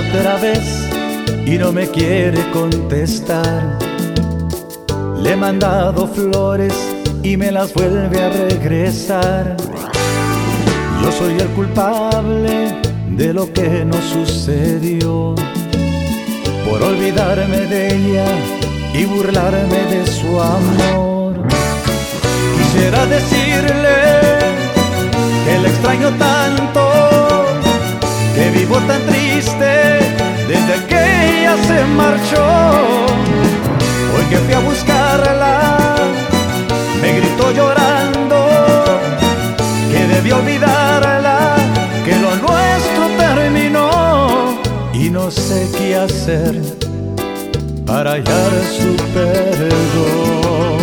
otra vez y no me quiere contestar. Le he mandado flores y me las vuelve a regresar. Yo soy el culpable de lo que nos sucedió, por olvidarme de ella y burlarme de su amor. Quisiera decirle que la extraño tanto, que vivo tan triste desde que ella se marchó. Hoy que fui a buscarla, me gritó llorando que debí olvidarla, que lo nuestro terminó, y no sé qué hacer para hallar su perdón.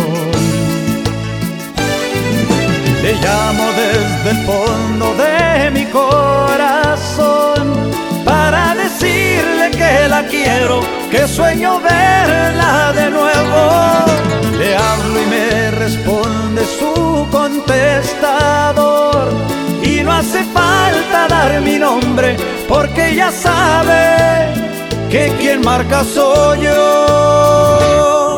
Le llamo desde el fondo de mi corazón para decirle que la quiero, que sueño verla de nuevo. Le hablo y me responde su contestador, y no hace falta dar mi nombre porque ella sabe que quien marca soy yo.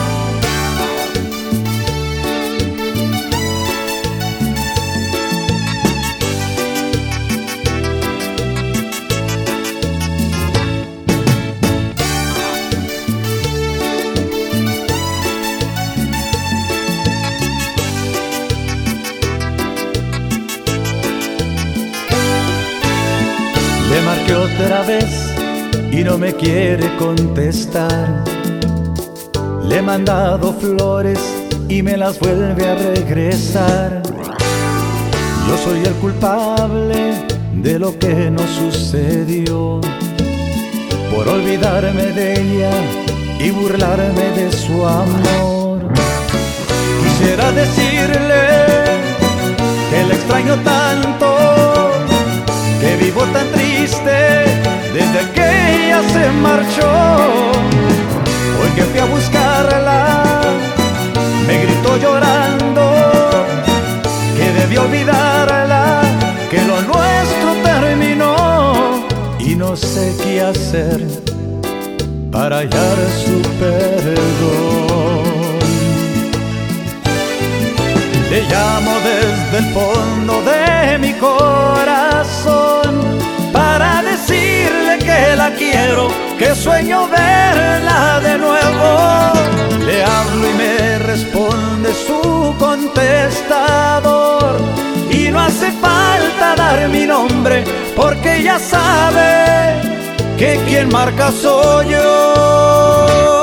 Le marqué otra vez y no me quiere contestar. Le he mandado flores y me las vuelve a regresar. Yo soy el culpable de lo que nos sucedió, por olvidarme de ella y burlarme de su amor. Quisiera decirle que la extraño tanto, que vivo tan triste desde que ella se marchó. Hoy que fui a buscarla, me gritó llorando que debí olvidarla, que lo nuestro terminó, y no sé qué hacer para hallar su perdón. Le llamo desde el fondo de mi corazón para decirle que la quiero, que sueño verla de nuevo. Le hablo y me responde su contestador, y no hace falta dar mi nombre porque ella sabe que quien marca soy yo.